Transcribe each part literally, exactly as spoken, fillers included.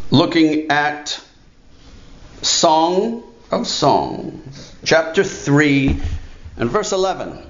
looking at Song of Songs, chapter three and verse eleven.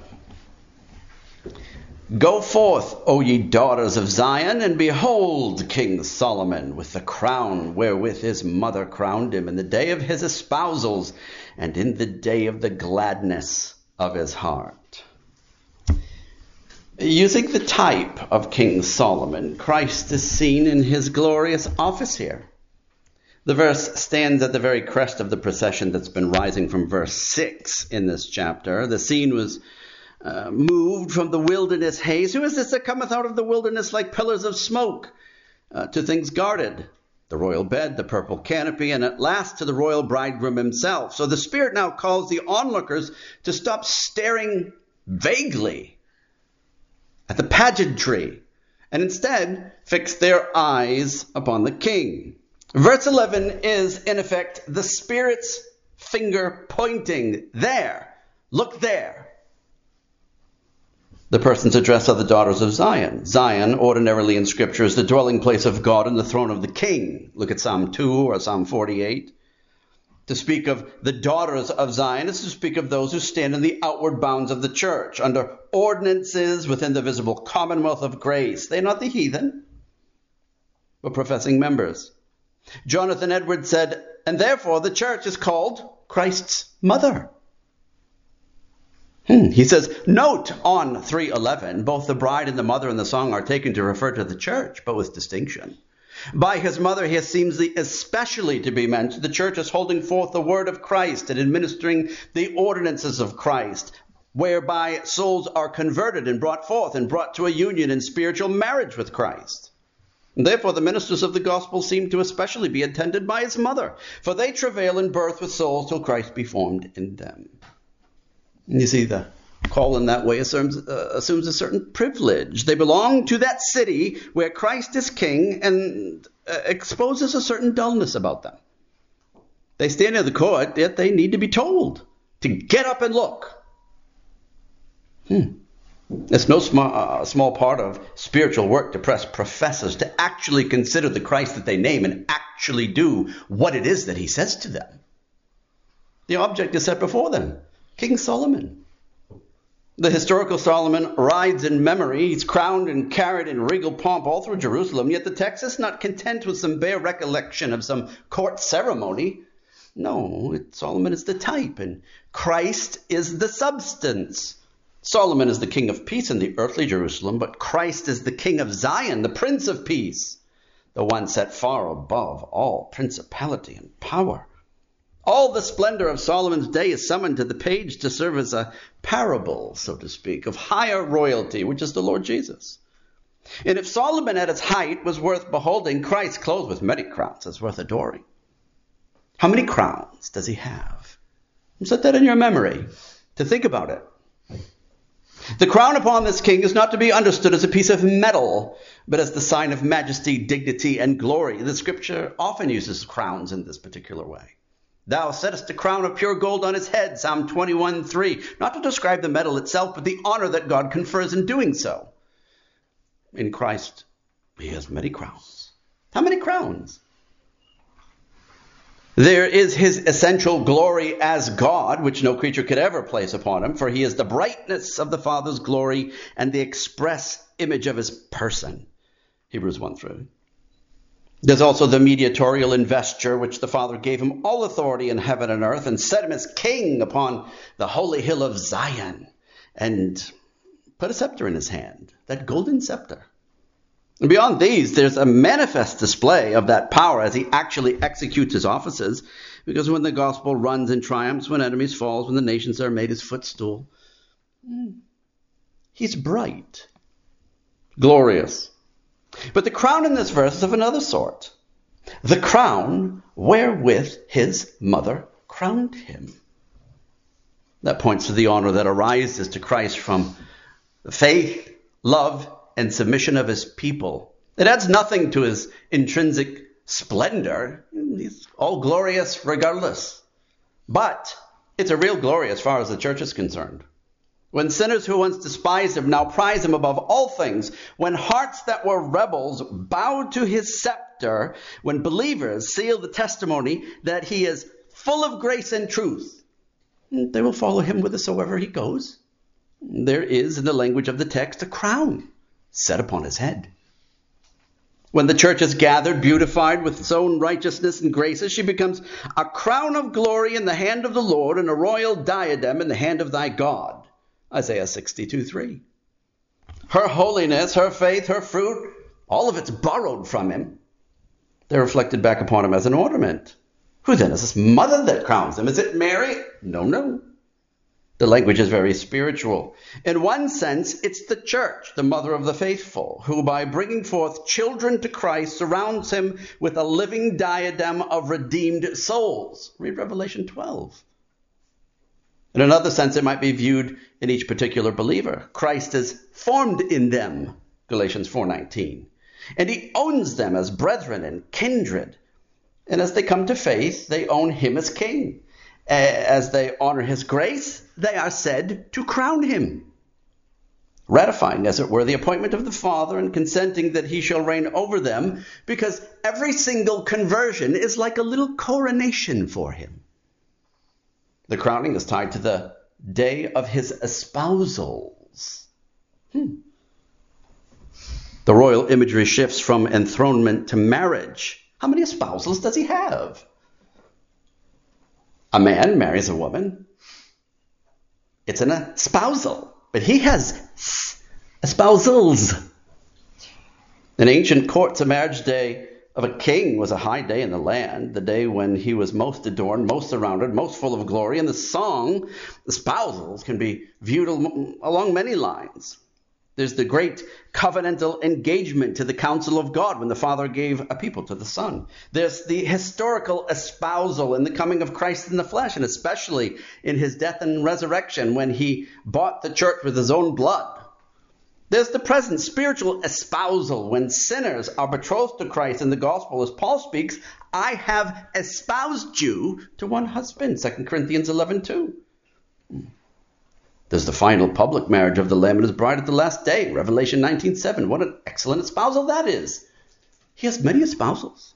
Go forth, O ye daughters of Zion, and behold King Solomon with the crown wherewith his mother crowned him in the day of his espousals and in the day of the gladness of his heart. Using the type of King Solomon, Christ is seen in his glorious office here. The verse stands at the very crest of the procession that's been rising from verse six in this chapter. The scene was uh, moved from the wilderness haze. Who is this that cometh out of the wilderness like pillars of smoke uh, to things guarded? The royal bed, the purple canopy, and at last to the royal bridegroom himself. So the Spirit now calls the onlookers to stop staring vaguely at the pageantry and instead fix their eyes upon the King. Verse eleven is, in effect, the Spirit's finger pointing there. Look there. The persons addressed are the daughters of Zion. Zion, ordinarily in Scripture, is the dwelling place of God and the throne of the King. Look at Psalm two or Psalm forty-eight. To speak of the daughters of Zion is to speak of those who stand in the outward bounds of the church, under ordinances within the visible commonwealth of grace. They are not the heathen, but professing members. Jonathan Edwards said, and therefore the church is called Christ's mother. Hmm. He says, note on three eleven, both the bride and the mother in the song are taken to refer to the church, but with distinction. By his mother, he seems especially to be meant the church is holding forth the word of Christ and administering the ordinances of Christ, whereby souls are converted and brought forth and brought to a union in spiritual marriage with Christ. And therefore, the ministers of the gospel seem to especially be attended by his mother, for they travail in birth with souls till Christ be formed in them. And you see, the call in that way assumes, uh, assumes a certain privilege. They belong to that city where Christ is king and uh, exposes a certain dullness about them. They stand in the court, yet they need to be told to get up and look. Hmm. It's no small, uh, small part of spiritual work to press professors to actually consider the Christ that they name and actually do what it is that he says to them. The object is set before them. King Solomon. The historical Solomon rides in memory. He's crowned and carried in regal pomp all through Jerusalem. Yet the text is not content with some bare recollection of some court ceremony. No, it, Solomon is the type, and Christ is the substance. Solomon is the king of peace in the earthly Jerusalem, but Christ is the king of Zion, the prince of peace, the one set far above all principality and power. All the splendor of Solomon's day is summoned to the page to serve as a parable, so to speak, of higher royalty, which is the Lord Jesus. And if Solomon at his height was worth beholding, Christ clothed with many crowns is worth adoring. How many crowns does he have? Set that in your memory to think about it. The crown upon this king is not to be understood as a piece of metal, but as the sign of majesty, dignity, and glory. The scripture often uses crowns in this particular way. Thou settest a crown of pure gold on his head, Psalm twenty-one three, not to describe the metal itself, but the honor that God confers in doing so. In Christ, he has many crowns. How many crowns? There is his essential glory as God, which no creature could ever place upon him, for he is the brightness of the Father's glory and the express image of his person. Hebrews one three. There's also the mediatorial investiture, which the Father gave him all authority in heaven and earth and set him as king upon the holy hill of Zion and put a scepter in his hand, that golden scepter. And beyond these, there's a manifest display of that power as he actually executes his offices, because when the gospel runs and triumphs, when enemies fall, when the nations are made his footstool, he's bright, glorious. But the crown in this verse is of another sort. The crown wherewith his mother crowned him. That points to the honor that arises to Christ from the faith, love, and submission of his people. It adds nothing to his intrinsic splendor. He's all glorious regardless. But it's a real glory as far as the church is concerned. When sinners who once despised him now prize him above all things, when hearts that were rebels bow to his scepter, when believers seal the testimony that he is full of grace and truth, they will follow him whithersoever he goes. There is, in the language of the text, a crown set upon his head. When the church is gathered, beautified with its own righteousness and graces, she becomes a crown of glory in the hand of the Lord and a royal diadem in the hand of thy God. Isaiah sixty-two three. Her holiness, her faith, her fruit, all of it's borrowed from him. They're reflected back upon him as an ornament. Who then is this mother that crowns him? Is it Mary? No, no. The language is very spiritual. In one sense, it's the church, the mother of the faithful, who by bringing forth children to Christ surrounds him with a living diadem of redeemed souls. Read Revelation twelve. In another sense, it might be viewed in each particular believer. Christ is formed in them, Galatians four nineteen. And he owns them as brethren and kindred. And as they come to faith, they own him as king. As they honor his grace, they are said to crown him, ratifying, as it were, the appointment of the Father and consenting that he shall reign over them, because every single conversion is like a little coronation for him. The crowning is tied to the day of his espousals. Hmm. The royal imagery shifts from enthronement to marriage. How many espousals does he have? A man marries a woman. It's an espousal. But he has espousals. In ancient courts, a marriage day of a king was a high day in the land, the day when he was most adorned, most surrounded, most full of glory. And the song, espousals, can be viewed along many lines. There's the great covenantal engagement to the counsel of God when the Father gave a people to the Son. There's the historical espousal in the coming of Christ in the flesh, and especially in his death and resurrection when he bought the church with his own blood. There's the present spiritual espousal when sinners are betrothed to Christ in the gospel. As Paul speaks, I have espoused you to one husband, Second Corinthians eleven two. There's the final public marriage of the Lamb and his bride at the last day, Revelation nineteen seven. What an excellent espousal that is. He has many espousals.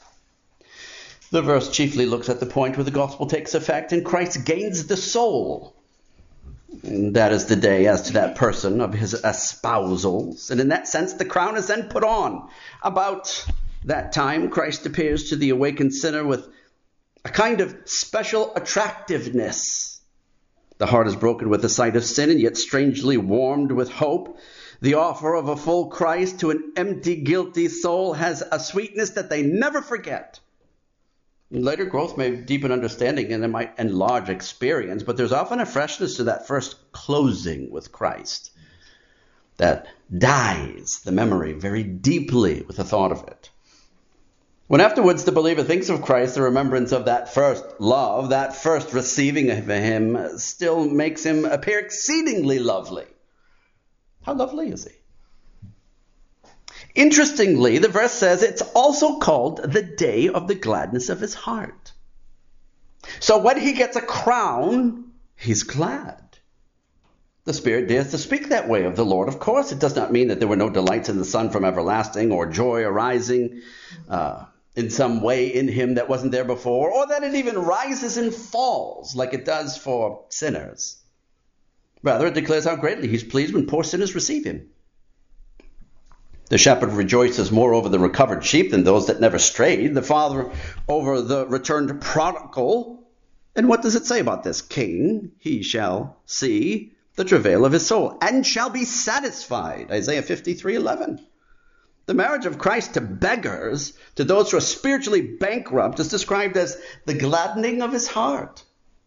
The verse chiefly looks at the point where the gospel takes effect and Christ gains the soul. And that is the day as to that person of his espousals. And in that sense, the crown is then put on. About that time, Christ appears to the awakened sinner with a kind of special attractiveness. The heart is broken with the sight of sin and yet strangely warmed with hope. The offer of a full Christ to an empty, guilty soul has a sweetness that they never forget. Later growth may deepen understanding and it might enlarge experience, but there's often a freshness to that first closing with Christ that dyes the memory very deeply with the thought of it. When afterwards the believer thinks of Christ, the remembrance of that first love, that first receiving of him, still makes him appear exceedingly lovely. How lovely is he? Interestingly, the verse says it's also called the day of the gladness of his heart. So when he gets a crown, he's glad. The Spirit dares to speak that way of the Lord. Of course, it does not mean that there were no delights in the Son from everlasting or joy arising uh, in some way in him that wasn't there before, or that it even rises and falls like it does for sinners. Rather, it declares how greatly he's pleased when poor sinners receive him. The shepherd rejoices more over the recovered sheep than those that never strayed. The father over the returned prodigal. And what does it say about this king? He shall see the travail of his soul and shall be satisfied. Isaiah fifty-three eleven. The marriage of Christ to beggars, to those who are spiritually bankrupt, is described as the gladdening of his heart.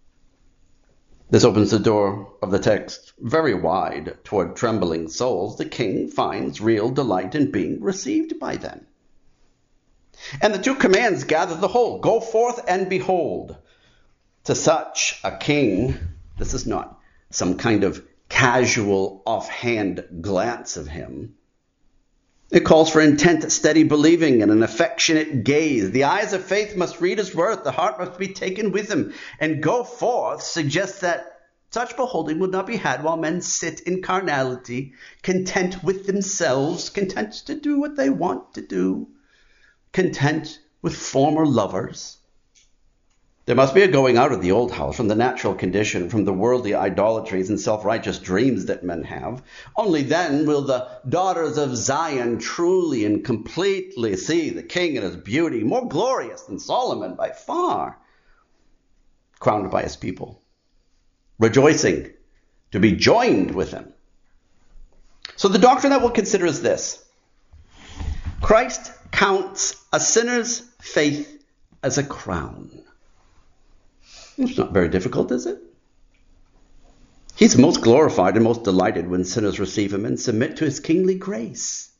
This opens the door of the text very wide toward trembling souls. The king finds real delight in being received by them. And the two commands gather the whole. Go forth and behold. To such a king, this is not some kind of casual offhand glance of him. It calls for intent, steady believing, and an affectionate gaze. The eyes of faith must read his word. The heart must be taken with him. And go forth suggests that Such beholding will not be had while men sit in carnality, content with themselves, content to do what they want to do, content with former lovers. There must be a going out of the old house, from the natural condition, from the worldly idolatries and self-righteous dreams that men have. Only then will the daughters of Zion truly and completely see the King in his beauty, more glorious than Solomon by far, crowned by his people, rejoicing to be joined with him. So the doctrine that we'll consider is this: Christ counts a sinner's faith as a crown. It's not very difficult, is it? He's most glorified and most delighted when sinners receive him and submit to his kingly grace.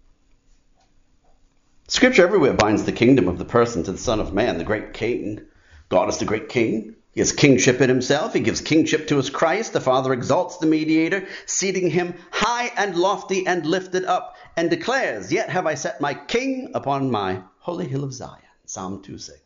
Scripture everywhere binds the kingdom of the person to the Son of Man, the great King. God is the great King. He has kingship in himself. He gives kingship to his Christ. The Father exalts the mediator, seating him high and lofty and lifted up, and declares, "Yet have I set my King upon my holy hill of Zion." Psalm two six.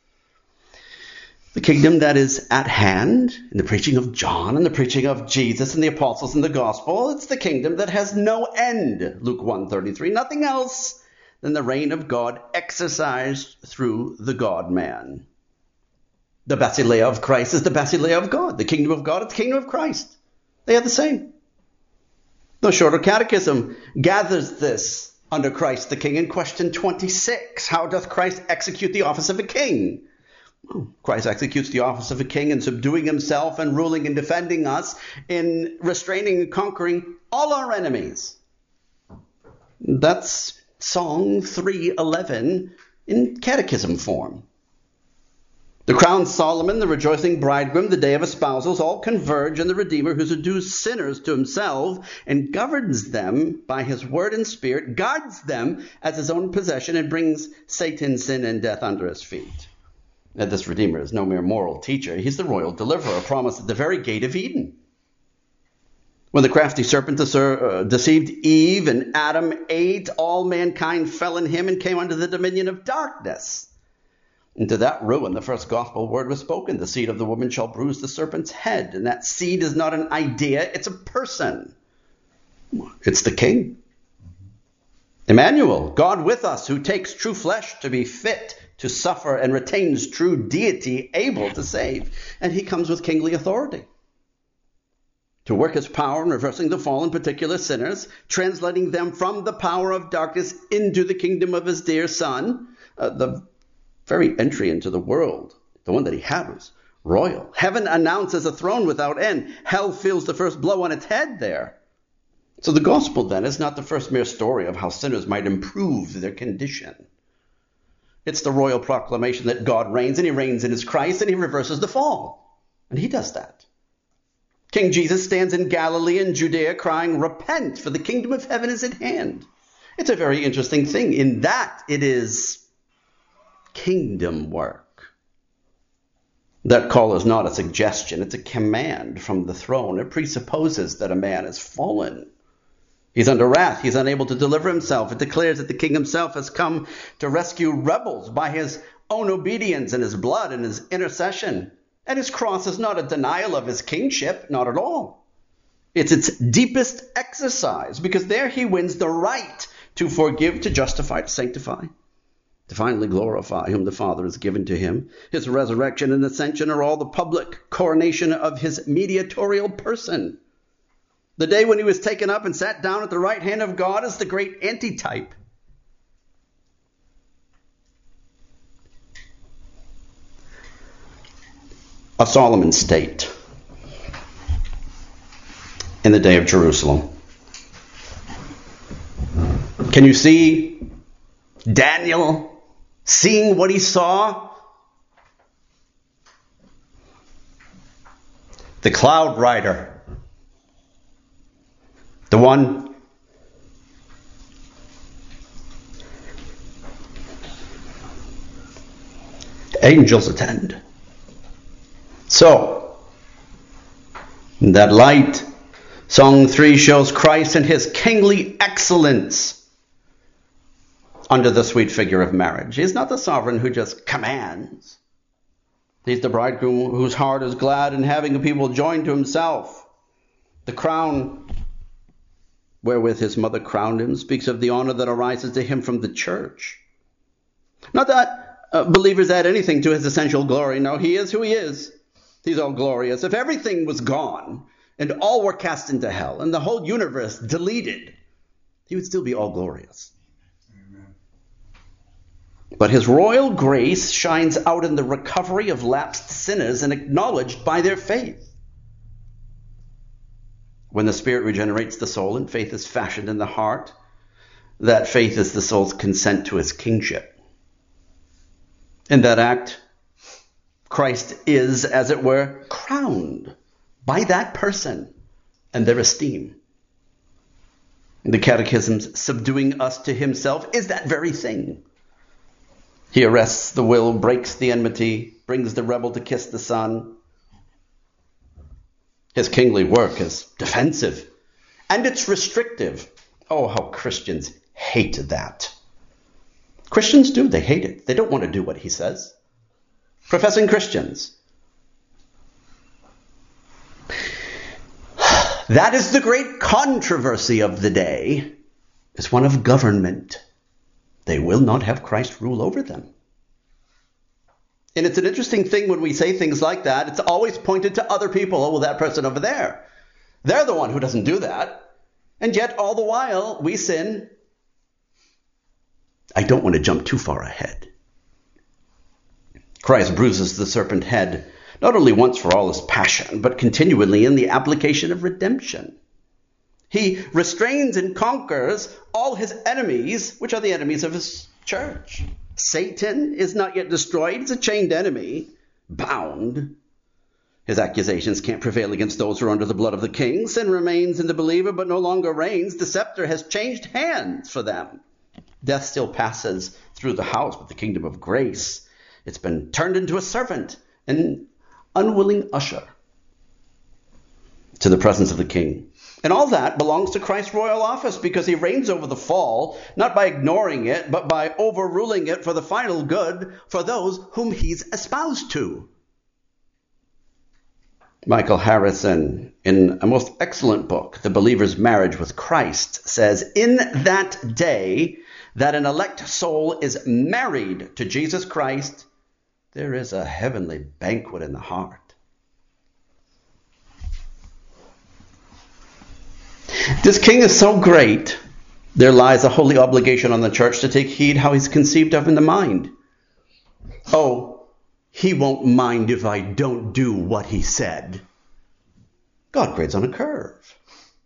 The kingdom that is at hand in the preaching of John and the preaching of Jesus and the apostles and the gospel, it's the kingdom that has no end. Luke one thirty-three. Nothing else than the reign of God exercised through the God-man. The basileia of Christ is the basileia of God. The kingdom of God is the kingdom of Christ. They are the same. The Shorter Catechism gathers this under Christ the King in question twenty-six. How doth Christ execute the office of a king? Well, Christ executes the office of a king in subduing himself and ruling and defending us, in restraining and conquering all our enemies. That's Song three eleven in catechism form. The crowned Solomon, the rejoicing bridegroom, the day of espousals, all converge in the Redeemer who subdues sinners to himself and governs them by his word and spirit, guards them as his own possession, and brings Satan, sin, and death under his feet. Now, this Redeemer is no mere moral teacher. He's the royal deliverer, promised at the very gate of Eden. When the crafty serpent deceived Eve and Adam ate, all mankind fell in him and came under the dominion of darkness. And to that ruin, the first gospel word was spoken. The seed of the woman shall bruise the serpent's head. And that seed is not an idea, it's a person. It's the King. Emmanuel, God with us, who takes true flesh to be fit to suffer and retains true deity, able to save. And he comes with kingly authority to work his power in reversing the fallen particular sinners, translating them from the power of darkness into the kingdom of his dear Son. Uh, the very entry into the world, the one that he had, was royal. Heaven announces a throne without end. Hell feels the first blow on its head there. So the gospel, then, is not the first mere story of how sinners might improve their condition. It's the royal proclamation that God reigns, and he reigns in his Christ, and he reverses the fall. And he does that. King Jesus stands in Galilee and Judea crying, "Repent, for the kingdom of heaven is at hand." It's a very interesting thing in that it is kingdom work. That call is not a suggestion, it's a command from the throne. It presupposes that a man is fallen. He's under wrath. He's unable to deliver himself. It declares that the king himself has come to rescue rebels by his own obedience and his blood and his intercession. And his cross is not a denial of his kingship, not at all. It's its deepest exercise, because there he wins the right to forgive, to justify, to sanctify, to finally glorify whom the Father has given to him. His resurrection and ascension are all the public coronation of his mediatorial person. The day when he was taken up and sat down at the right hand of God is the great antitype. Of Solomon's state in the day of Jerusalem. Can you see Daniel seeing what he saw? The cloud rider. The one angels attend. So, that light, Song three shows Christ and his kingly excellence under the sweet figure of marriage. He's not the sovereign who just commands. He's the bridegroom whose heart is glad in having the people joined to himself. The crown wherewith his mother crowned him speaks of the honor that arises to him from the church. Not that uh, believers add anything to his essential glory. No, he is who he is. He's all glorious. If everything was gone and all were cast into hell and the whole universe deleted, he would still be all glorious. Amen. But his royal grace shines out in the recovery of lapsed sinners and acknowledged by their faith. When the Spirit regenerates the soul and faith is fashioned in the heart, that faith is the soul's consent to his kingship. In that act, Christ is, as it were, crowned by that person and their esteem. The Catechism's subduing us to himself is that very thing. He arrests the will, breaks the enmity, brings the rebel to kiss the son. His kingly work is defensive, and it's restrictive. Oh, how Christians hate that. Christians do, they hate it. They don't want to do what he says. Professing Christians. That is the great controversy of the day, is one of government. They will not have Christ rule over them. And it's an interesting thing when we say things like that. It's always pointed to other people. Oh, well, that person over there. They're the one who doesn't do that. And yet, all the while, we sin. I don't want to jump too far ahead. Christ bruises the serpent head, not only once for all his passion, but continually in the application of redemption. He restrains and conquers all his enemies, which are the enemies of his church. Satan is not yet destroyed. He's a chained enemy, bound. His accusations can't prevail against those who are under the blood of the king. Sin remains in the believer, but no longer reigns. The scepter has changed hands for them. Death still passes through the house, but the kingdom of grace, it's been turned into a servant, an unwilling usher to the presence of the king. And all that belongs to Christ's royal office because he reigns over the fall, not by ignoring it, but by overruling it for the final good for those whom he's espoused to. Michael Harrison, in a most excellent book, The Believer's Marriage with Christ, says, in that day that an elect soul is married to Jesus Christ, there is a heavenly banquet in the heart. This king is so great, there lies a holy obligation on the church to take heed how he's conceived of in the mind. Oh, he won't mind if I don't do what he said. God grades on a curve.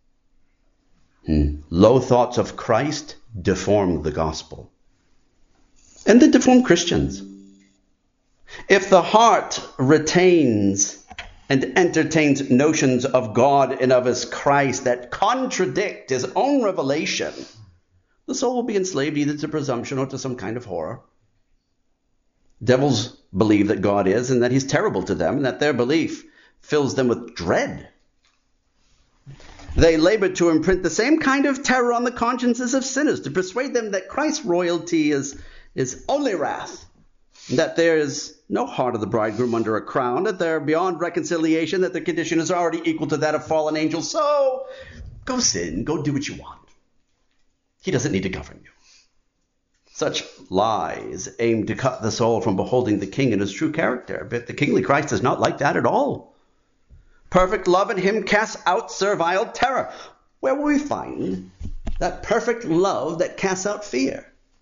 Hmm. Low thoughts of Christ deform the gospel. And they deform Christians. If the heart retains and entertains notions of God and of his Christ that contradict his own revelation, the soul will be enslaved either to presumption or to some kind of horror. Devils believe that God is and that he's terrible to them, and that their belief fills them with dread. They labor to imprint the same kind of terror on the consciences of sinners, to persuade them that Christ's royalty is, is only wrath, that there is no heart of the bridegroom under a crown, that they're beyond reconciliation, that their condition is already equal to that of fallen angels. So, go sin, go do what you want. He doesn't need to govern you. Such lies aim to cut the soul from beholding the king in his true character, but the kingly Christ is not like that at all. Perfect love in him casts out servile terror. Where will we find that perfect love that casts out fear?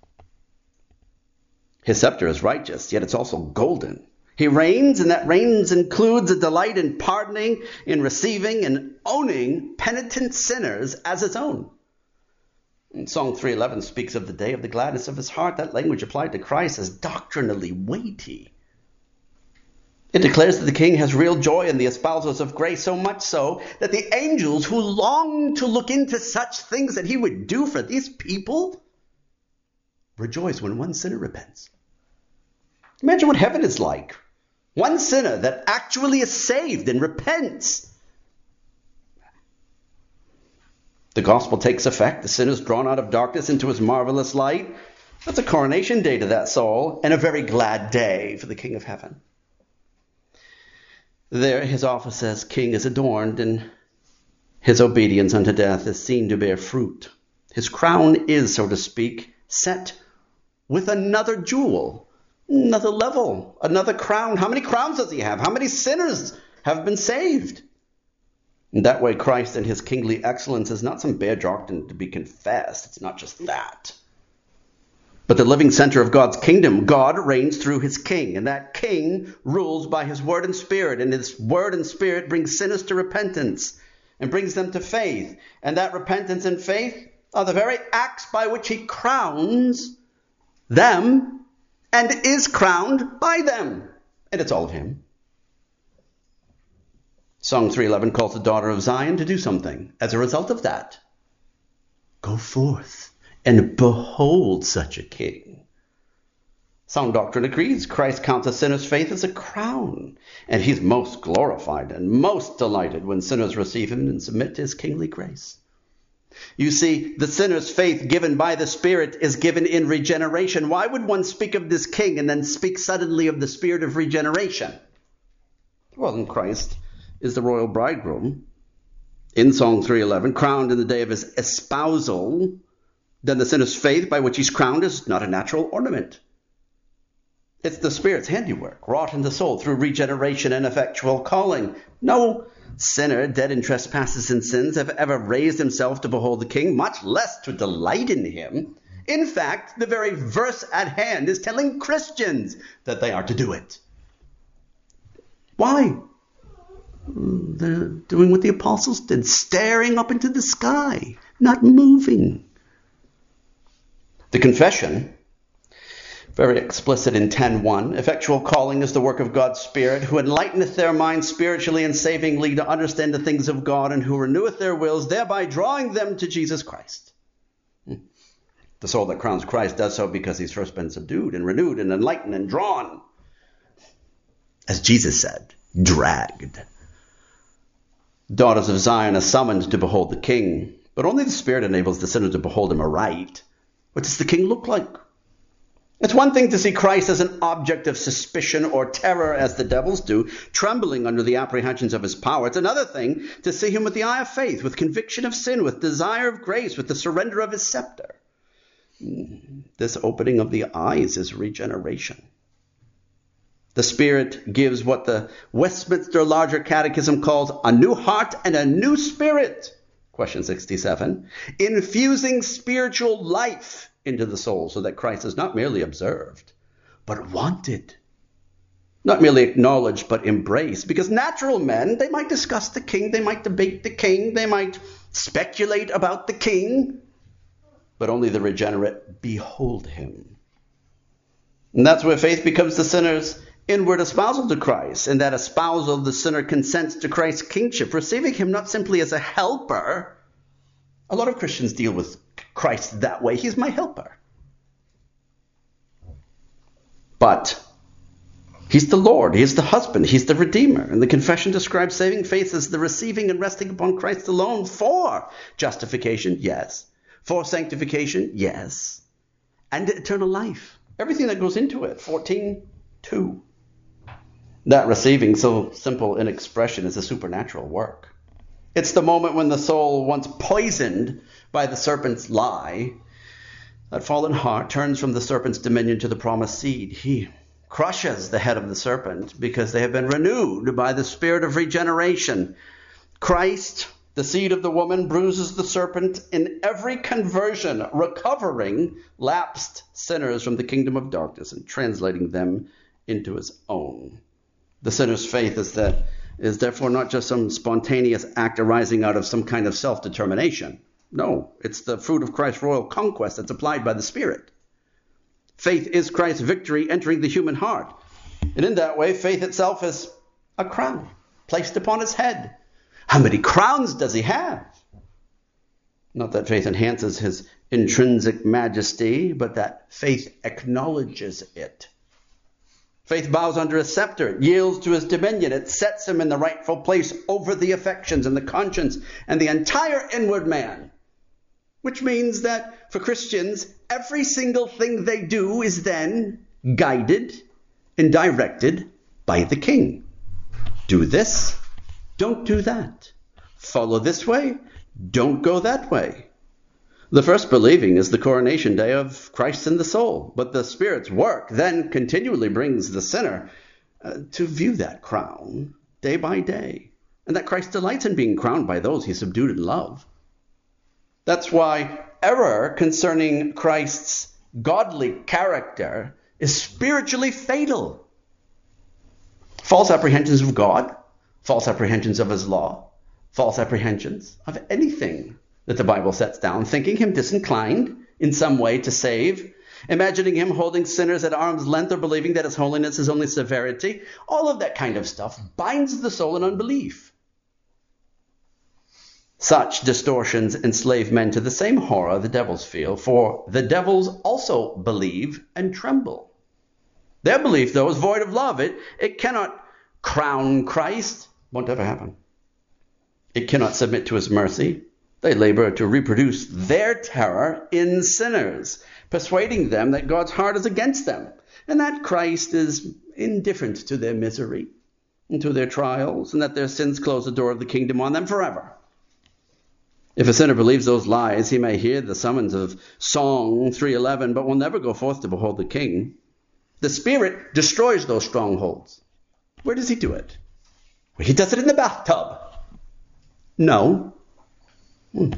His scepter is righteous, yet it's also golden. He reigns, and that reigns includes a delight in pardoning, in receiving, and owning penitent sinners as his own. And Psalm three eleven speaks of the day of the gladness of his heart. That language applied to Christ is doctrinally weighty. It declares that the king has real joy in the espousals of grace, so much so that the angels who long to look into such things that he would do for these people rejoice when one sinner repents. Imagine what heaven is like. One sinner that actually is saved and repents. The gospel takes effect. The sinner is drawn out of darkness into his marvelous light. That's a coronation day to that soul, and a very glad day for the King of Heaven. There his office as king is adorned, and his obedience unto death is seen to bear fruit. His crown is, so to speak, set with another jewel, another level, another crown. How many crowns does he have? How many sinners have been saved? In that way, Christ and his kingly excellence is not some bare doctrine to be confessed. It's not just that. But the living center of God's kingdom. God reigns through his king, and that king rules by his word and spirit, and his word and spirit brings sinners to repentance and brings them to faith. And that repentance and faith are the very acts by which he crowns them and is crowned by them. And it's all of him. Psalm three eleven calls the daughter of Zion to do something. As a result of that, go forth and behold such a king. Sound doctrine agrees. Christ counts a sinner's faith as a crown, and he's most glorified and most delighted when sinners receive him and submit to his kingly grace. You see, the sinner's faith given by the Spirit is given in regeneration. Why would one speak of this king and then speak suddenly of the spirit of regeneration? Well, in Christ is the royal bridegroom in Psalm three eleven, crowned in the day of his espousal. Then the sinner's faith by which he's crowned is not a natural ornament. It's the Spirit's handiwork, wrought in the soul through regeneration and effectual calling. No sinner dead in trespasses and sins have ever raised himself to behold the king, much less to delight in him. In fact, the very verse at hand is telling Christians that they are to do it. Why? They're doing what the apostles did, staring up into the sky, not moving. The confession, very explicit in ten one, effectual calling is the work of God's Spirit, who enlighteneth their minds spiritually and savingly to understand the things of God, and who reneweth their wills, thereby drawing them to Jesus Christ. The soul that crowns Christ does so because he's first been subdued and renewed and enlightened and drawn. As Jesus said, dragged. Daughters of Zion are summoned to behold the king, but only the Spirit enables the sinner to behold him aright. What does the king look like? It's one thing to see Christ as an object of suspicion or terror, as the devils do, trembling under the apprehensions of his power. It's another thing to see him with the eye of faith, with conviction of sin, with desire of grace, with the surrender of his scepter. This opening of the eyes is regeneration. The Spirit gives what the Westminster Larger Catechism calls a new heart and a new spirit. Question sixty-seven. Infusing spiritual life into the soul so that Christ is not merely observed, but wanted. Not merely acknowledged, but embraced. Because natural men, they might discuss the king, they might debate the king, they might speculate about the king, but only the regenerate behold him. And that's where faith becomes the sinner's inward espousal to Christ. In that espousal, the sinner consents to Christ's kingship, receiving him not simply as a helper. A lot of Christians deal with Christ that way. He's my helper. But he's the Lord. He's the husband. He's the Redeemer. And the confession describes saving faith as the receiving and resting upon Christ alone for justification, yes. For sanctification, yes. And eternal life. Everything that goes into it. fourteen two. That receiving, so simple in expression, is a supernatural work. It's the moment when the soul, once poisoned by the serpent's lie, that fallen heart turns from the serpent's dominion to the promised seed. He crushes the head of the serpent because they have been renewed by the spirit of regeneration. Christ, the seed of the woman, bruises the serpent in every conversion, recovering lapsed sinners from the kingdom of darkness and translating them into his own. The sinner's faith is that is therefore not just some spontaneous act arising out of some kind of self-determination. No, it's the fruit of Christ's royal conquest that's applied by the Spirit. Faith is Christ's victory entering the human heart. And in that way, faith itself is a crown placed upon his head. How many crowns does he have? Not that faith enhances his intrinsic majesty, but that faith acknowledges it. Faith bows under his scepter. It yields to his dominion. It sets him in the rightful place over the affections and the conscience and the entire inward man. Which means that for Christians, every single thing they do is then guided and directed by the King. Do this, don't do that. Follow this way, don't go that way. The first believing is the coronation day of Christ in the soul, but the Spirit's work then continually brings the sinner uh, to view that crown day by day, and that Christ delights in being crowned by those he subdued in love. That's why error concerning Christ's godly character is spiritually fatal. False apprehensions of God, false apprehensions of his law, false apprehensions of anything that the Bible sets down, thinking him disinclined in some way to save, imagining him holding sinners at arm's length, or believing that his holiness is only severity. All of that kind of stuff binds the soul in unbelief. Such distortions enslave men to the same horror the devils feel, for the devils also believe and tremble. Their belief, though, is void of love. It, it cannot crown Christ. Won't ever happen. It cannot submit to his mercy. They labor to reproduce their terror in sinners, persuading them that God's heart is against them, and that Christ is indifferent to their misery and to their trials, and that their sins close the door of the kingdom on them forever. If a sinner believes those lies, he may hear the summons of Song three eleven, but will never go forth to behold the King. The Spirit destroys those strongholds. Where does he do it? Well, he does it in the bathtub. No. Hmm.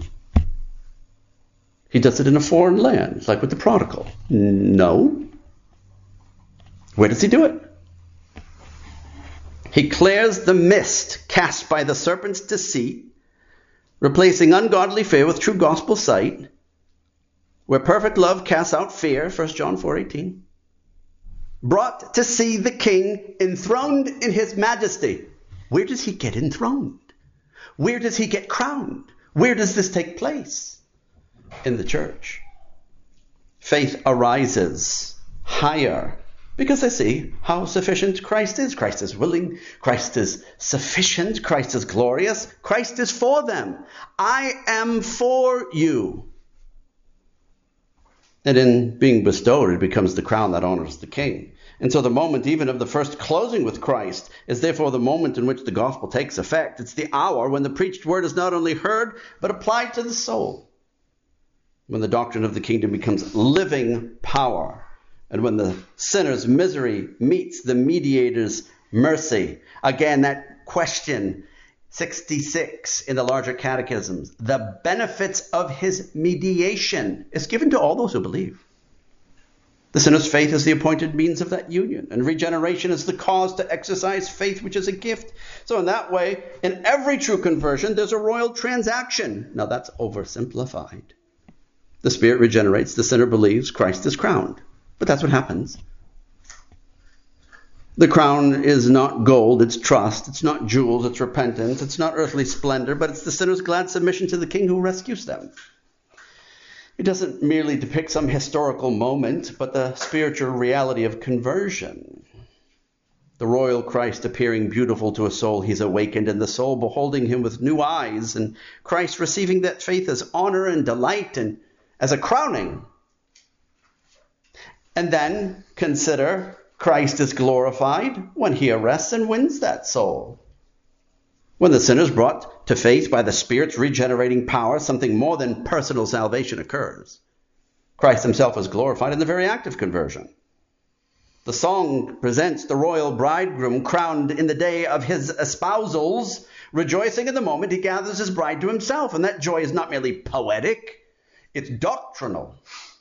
He does it in a foreign land, like with the prodigal. No. Where does he do it? He clears the mist cast by the serpent's deceit, replacing ungodly fear with true gospel sight, where perfect love casts out fear, First John four eighteen. Brought to see the King enthroned in his majesty. Where does he get enthroned? Where does he get crowned? Where does this take place? In the church. Faith arises higher because they see how sufficient Christ is. Christ is willing. Christ is sufficient. Christ is glorious. Christ is for them. I am for you. And in being bestowed, it becomes the crown that honors the King. And so the moment even of the first closing with Christ is therefore the moment in which the gospel takes effect. It's the hour when the preached word is not only heard, but applied to the soul. When the doctrine of the kingdom becomes living power. And when the sinner's misery meets the mediator's mercy. Again, that question sixty-six in the larger catechisms. The benefits of his mediation is given to all those who believe. The sinner's faith is the appointed means of that union, and regeneration is the cause to exercise faith, which is a gift. So in that way, in every true conversion, there's a royal transaction. Now that's oversimplified. The Spirit regenerates, the sinner believes, Christ is crowned. But that's what happens. The crown is not gold, it's trust. It's not jewels, it's repentance. It's not earthly splendor, but it's the sinner's glad submission to the King who rescues them. It doesn't merely depict some historical moment, but the spiritual reality of conversion. The royal Christ appearing beautiful to a soul he's awakened, and the soul beholding him with new eyes, and Christ receiving that faith as honor and delight and as a crowning. And then consider Christ is glorified when he arrests and wins that soul. When the sinner is brought to faith by the Spirit's regenerating power, something more than personal salvation occurs. Christ himself is glorified in the very act of conversion. The song presents the royal bridegroom crowned in the day of his espousals, rejoicing in the moment he gathers his bride to himself. And that joy is not merely poetic, it's doctrinal.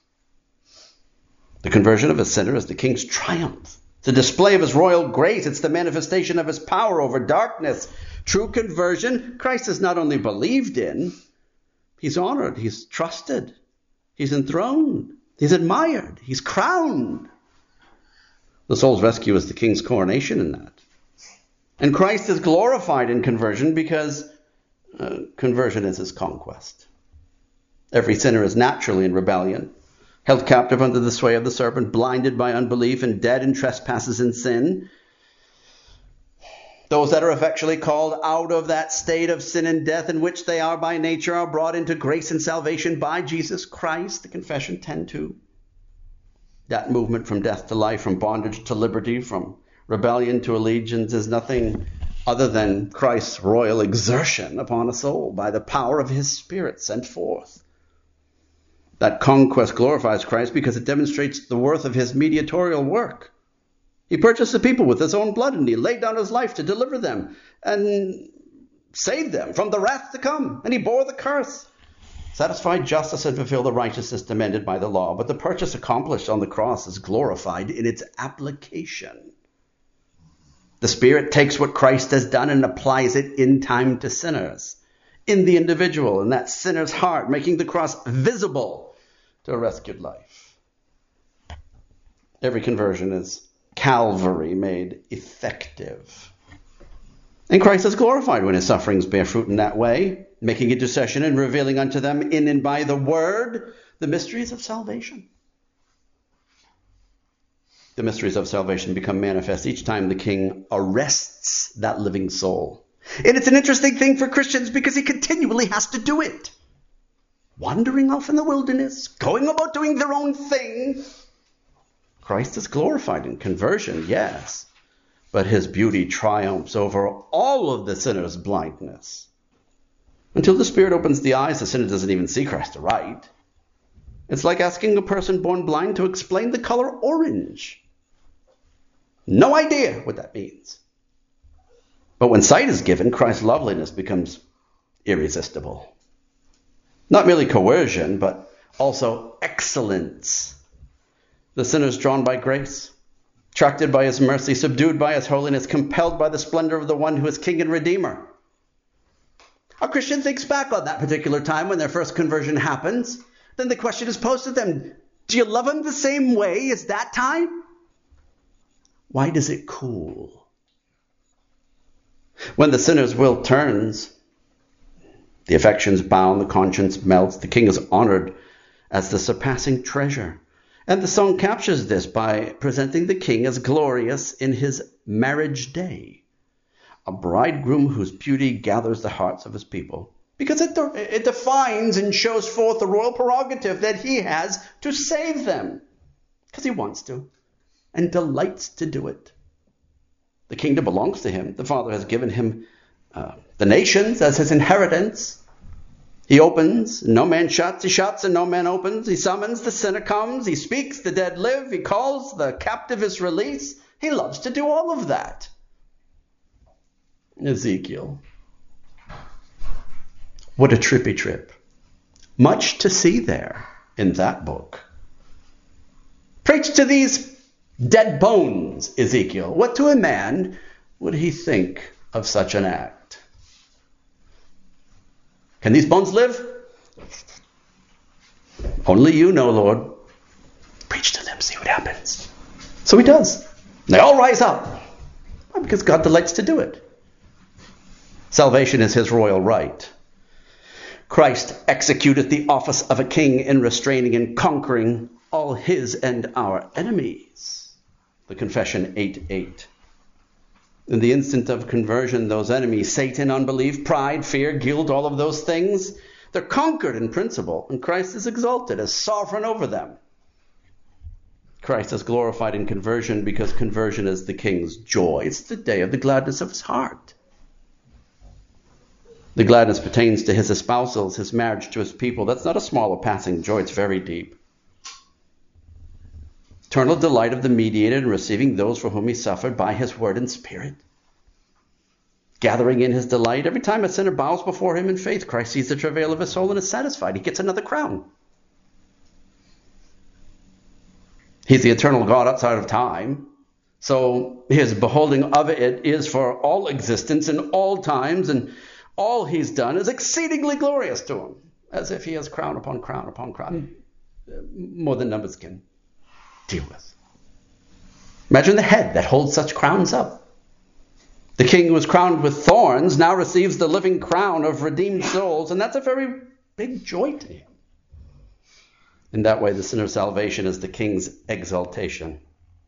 The conversion of a sinner is the King's triumph. It's a display of his royal grace. It's the manifestation of his power over darkness. True conversion, Christ is not only believed in, he's honored, he's trusted, he's enthroned, he's admired, he's crowned. The soul's rescue is the King's coronation in that. And Christ is glorified in conversion because uh, conversion is his conquest. Every sinner is naturally in rebellion, held captive under the sway of the serpent, blinded by unbelief, and dead in trespasses and sin. Those that are effectually called out of that state of sin and death in which they are by nature are brought into grace and salvation by Jesus Christ. The Confession ten two. That movement from death to life, from bondage to liberty, from rebellion to allegiance is nothing other than Christ's royal exertion upon a soul by the power of his Spirit sent forth. That conquest glorifies Christ because it demonstrates the worth of his mediatorial work. He purchased the people with his own blood, and he laid down his life to deliver them and save them from the wrath to come. And he bore the curse, satisfied justice, and fulfilled the righteousness demanded by the law. But the purchase accomplished on the cross is glorified in its application. The Spirit takes what Christ has done and applies it in time to sinners, in the individual, in that sinner's heart, making the cross visible to a rescued life. Every conversion is Calvary made effective. And Christ is glorified when his sufferings bear fruit in that way, making intercession and revealing unto them in and by the word the mysteries of salvation. The mysteries of salvation become manifest each time the King arrests that living soul. And it's an interesting thing for Christians because he continually has to do it. Wandering off in the wilderness, going about doing their own thing. Christ is glorified in conversion, yes, but his beauty triumphs over all of the sinner's blindness. Until the Spirit opens the eyes, the sinner doesn't even see Christ aright. It's like asking a person born blind to explain the color orange. No idea what that means. But when sight is given, Christ's loveliness becomes irresistible. Not merely coercion, but also excellence. The sinner is drawn by grace, attracted by his mercy, subdued by his holiness, compelled by the splendor of the one who is King and Redeemer. A Christian thinks back on that particular time when their first conversion happens. Then the question is posed to them, do you love him the same way as that time? Why does it cool? When the sinner's will turns, the affections bound, the conscience melts, the King is honored as the surpassing treasure. And the song captures this by presenting the King as glorious in his marriage day, a bridegroom whose beauty gathers the hearts of his people, because it, de- it defines and shows forth the royal prerogative that he has to save them, because he wants to and delights to do it. The kingdom belongs to him. The Father has given him uh, the nations as his inheritance. He opens, no man shuts. He shuts, and no man opens. He summons, the sinner comes. He speaks, the dead live. He calls, the captive is released. He loves to do all of that. Ezekiel. What a trippy trip. Much to see there in that book. Preach to these dead bones, Ezekiel. What to a man would he think of such an act? Can these bones live? Only you know, Lord. Preach to them, see what happens. So he does. They all rise up. Why? Because God delights to do it. Salvation is his royal right. Christ executeth the office of a king in restraining and conquering all his and our enemies. The Confession eight eight. In the instant of conversion, those enemies, Satan, unbelief, pride, fear, guilt, all of those things, they're conquered in principle, and Christ is exalted as sovereign over them. Christ is glorified in conversion because conversion is the king's joy. It's the day of the gladness of his heart. The gladness pertains to his espousals, his marriage to his people. That's not a small or passing joy. It's very deep. Eternal delight of the mediator in receiving those for whom he suffered by his word and spirit. Gathering in his delight. Every time a sinner bows before him in faith, Christ sees the travail of his soul and is satisfied. He gets another crown. He's the eternal God outside of time. So his beholding of it is for all existence and all times, and all he's done is exceedingly glorious to him, as if he has crown upon crown upon crown, more than numbers can deal with. Imagine the head that holds such crowns up. The king who was crowned with thorns now receives the living crown of redeemed souls, and that's a very big joy to him. In that way, the sinner's salvation is the king's exaltation.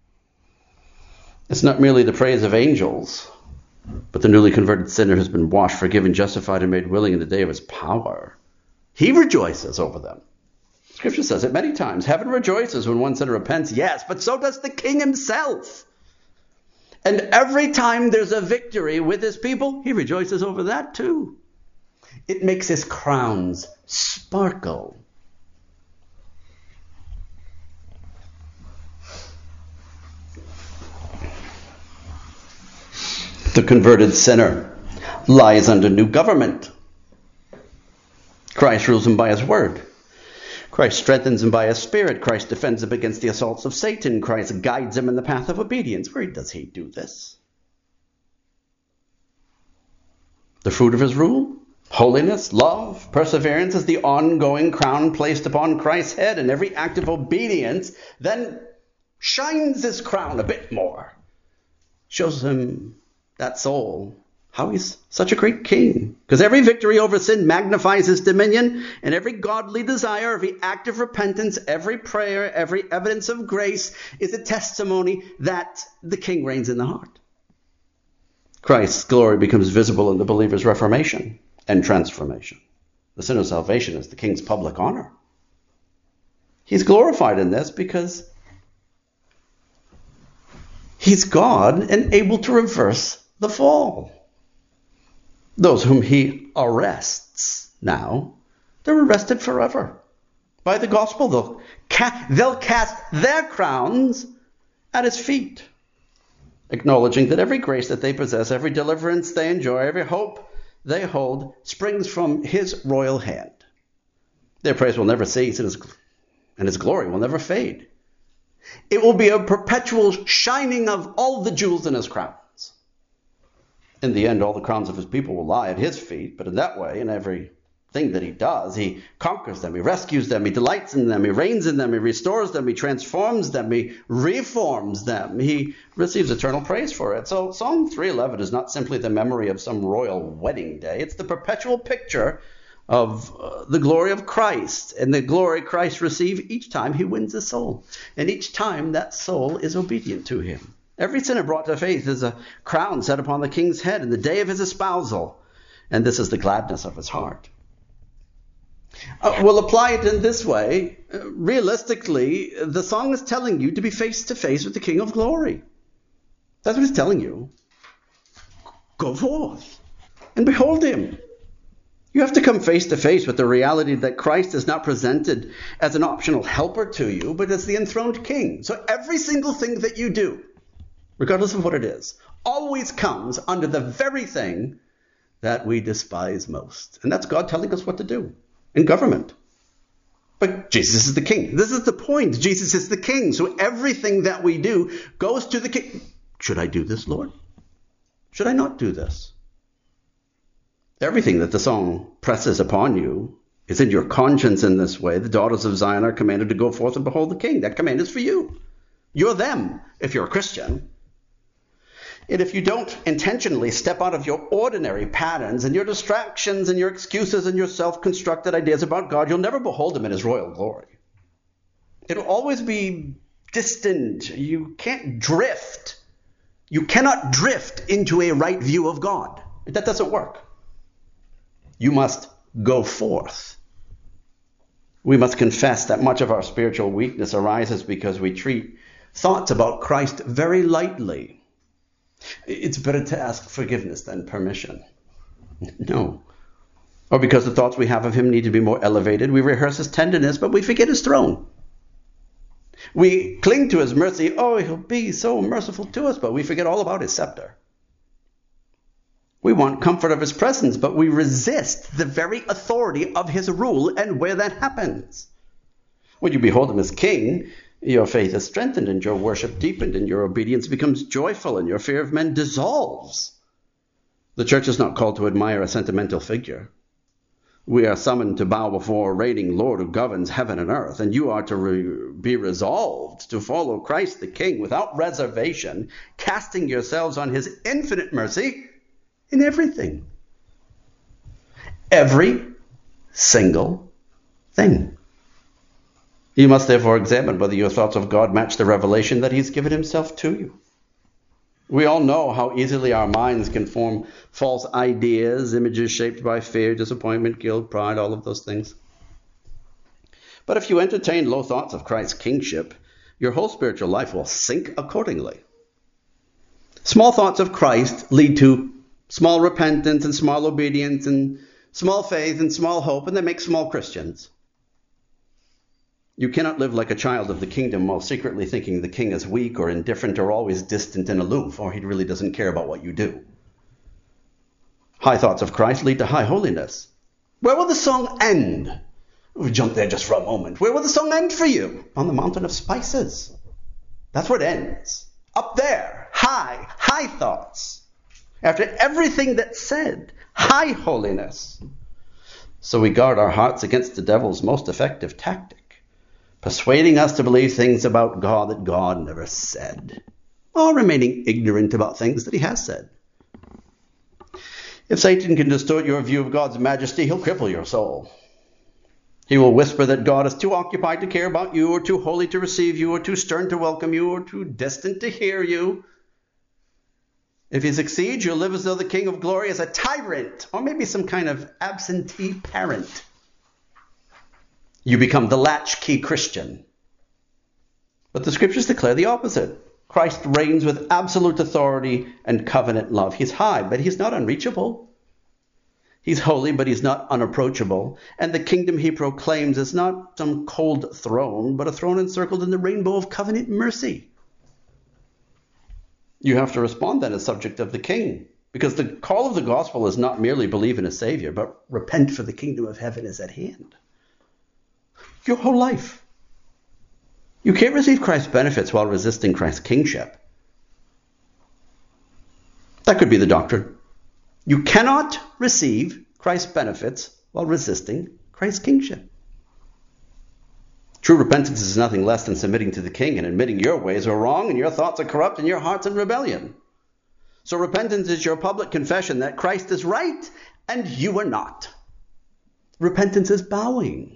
It's not merely the praise of angels, but the newly converted sinner has been washed, forgiven, justified, and made willing in the day of his power. He rejoices over them. Scripture says it many times. Heaven rejoices when one sinner repents, yes, but so does the king himself. And every time there's a victory with his people, he rejoices over that too. It makes his crowns sparkle. The converted sinner lies under new government. Christ rules him by his word. Christ strengthens him by his spirit. Christ defends him against the assaults of Satan. Christ guides him in the path of obedience. Where does he do this? The fruit of his rule, holiness, love, perseverance is the ongoing crown placed upon Christ's head, and every act of obedience then shines his crown a bit more. Shows him, that soul, how he's such a great king. Because every victory over sin magnifies his dominion, and every godly desire, every act of repentance, every prayer, every evidence of grace is a testimony that the king reigns in the heart. Christ's glory becomes visible in the believer's reformation and transformation. The sinner's salvation is the king's public honor. He's glorified in this because he's God and able to reverse the fall. Those whom he arrests now, they're arrested forever. By the gospel, they'll, ca- they'll cast their crowns at his feet, acknowledging that every grace that they possess, every deliverance they enjoy, every hope they hold, springs from his royal hand. Their praise will never cease, and his, and his glory will never fade. It will be a perpetual shining of all the jewels in his crown. In the end, all the crowns of his people will lie at his feet, but in that way, in everything that he does, he conquers them, he rescues them, he delights in them, he reigns in them, he restores them, he transforms them, he reforms them, he receives eternal praise for it. So Psalm three eleven is not simply the memory of some royal wedding day, it's the perpetual picture of uh, the glory of Christ, and the glory Christ receives each time he wins a soul, and each time that soul is obedient to him. Every sinner brought to faith is a crown set upon the king's head in the day of his espousal, and this is the gladness of his heart. Uh, we'll apply it in this way. Uh, realistically, the song is telling you to be face to face with the King of Glory. That's what it's telling you. Go forth and behold him. You have to come face to face with the reality that Christ is not presented as an optional helper to you, but as the enthroned king. So every single thing that you do, regardless of what it is, always comes under the very thing that we despise most. And that's God telling us what to do in government. But Jesus is the king. This is the point. Jesus is the king. So everything that we do goes to the king. Should I do this, Lord? Should I not do this? Everything that the song presses upon you is in your conscience in this way. The daughters of Zion are commanded to go forth and behold the king. That command is for you. You're them if you're a Christian. And if you don't intentionally step out of your ordinary patterns and your distractions and your excuses and your self-constructed ideas about God, you'll never behold him in his royal glory. It'll always be distant. You can't drift. You cannot drift into a right view of God. That doesn't work. You must go forth. We must confess that much of our spiritual weakness arises because we treat thoughts about Christ very lightly. It's better to ask forgiveness than permission. No. Or because the thoughts we have of him need to be more elevated, we rehearse his tenderness, but we forget his throne. We cling to his mercy. Oh, he'll be so merciful to us, but we forget all about his scepter. We want comfort of his presence, but we resist the very authority of his rule and where that happens. When you behold him as king, your faith is strengthened and your worship deepened and your obedience becomes joyful and your fear of men dissolves. The church is not called to admire a sentimental figure. We are summoned to bow before a reigning Lord who governs heaven and earth, and you are to re- be resolved to follow Christ the King without reservation, casting yourselves on his infinite mercy in everything. Every single thing. You must therefore examine whether your thoughts of God match the revelation that he's given himself to you. We all know how easily our minds can form false ideas, images shaped by fear, disappointment, guilt, pride, all of those things. But if you entertain low thoughts of Christ's kingship, your whole spiritual life will sink accordingly. Small thoughts of Christ lead to small repentance and small obedience and small faith and small hope, and they make small Christians. You cannot live like a child of the kingdom while secretly thinking the king is weak or indifferent or always distant and aloof, or he really doesn't care about what you do. High thoughts of Christ lead to high holiness. Where will the song end? We'll jump there just for a moment. Where will the song end for you? On the mountain of spices. That's where it ends. Up there. High, high thoughts. After everything that's said, high holiness. So we guard our hearts against the devil's most effective tactic, persuading us to believe things about God that God never said, or remaining ignorant about things that he has said. If Satan can distort your view of God's majesty, he'll cripple your soul. He will whisper that God is too occupied to care about you, or too holy to receive you, or too stern to welcome you, or too distant to hear you. If he succeeds, you'll live as though the King of Glory is a tyrant, or maybe some kind of absentee parent. You become the latchkey Christian. But the scriptures declare the opposite. Christ reigns with absolute authority and covenant love. He's high, but he's not unreachable. He's holy, but he's not unapproachable. And the kingdom he proclaims is not some cold throne, but a throne encircled in the rainbow of covenant mercy. You have to respond then as subject of the king, because the call of the gospel is not merely believe in a savior, but repent, for the kingdom of heaven is at hand. Your whole life. You can't receive Christ's benefits while resisting Christ's kingship. That could be the doctrine. You cannot receive Christ's benefits while resisting Christ's kingship. True repentance is nothing less than submitting to the king and admitting your ways are wrong and your thoughts are corrupt and your heart's in rebellion. So repentance is your public confession that Christ is right and you are not. Repentance is bowing.